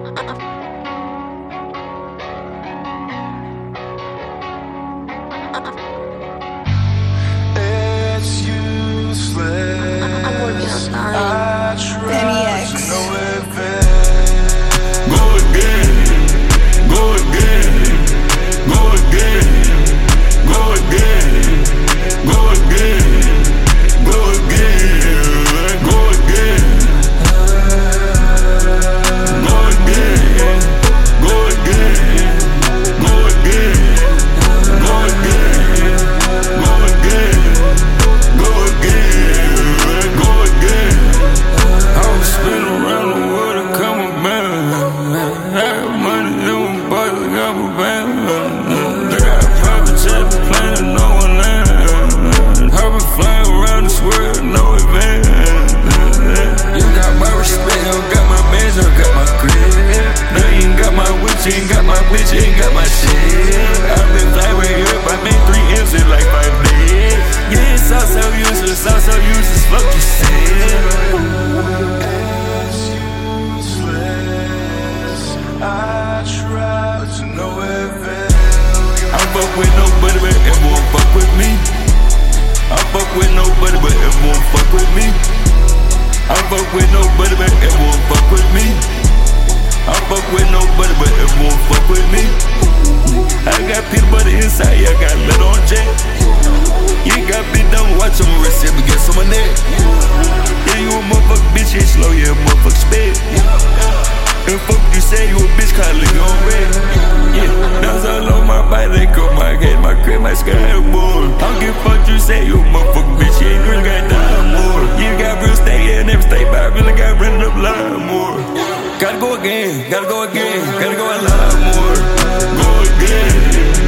It's useless. I'm working on I try to know if Go again, go again, go again, go again, go again, go again, go again, go again, go again, go again, go again, go again, go again, go again. I was spinning around the world and coming back. I got money in my pocket, got my van. They got a private jet, plane and no one land. I've been flying around this world, no advance. You got my respect, you got my bands, you got my grip. No, you ain't got my witch, you ain't got my bitch, you ain't got my shit. I've been flying way up, I made 3 M's in like 5 days. Yeah, it's all so useless, fuck you said. I try to know if I fuck with nobody, but it won't fuck with me. I fuck with nobody, but it won't fuck with me. I fuck with nobody, but it won't fuck with me. I fuck with nobody, but it won't fuck with me. I got peanut butter inside, yeah, I got lead on jet. You ain't got bit down, watch on my wrist, but get some of that. Yeah, you a motherfucker bitch, you ain't slow, yeah, motherfucker spit. And fuck you say you a bitch, cause I live on red. Yeah, that's all on my body, they go my head, my crib, my skyboard. I don't give a fuck you say you a motherfucker bitch, you ain't really got die more. You got real estate, yeah, never stay, but I really got rented up a lot more. Gotta go again, gotta go again, gotta go a lot more. Go again.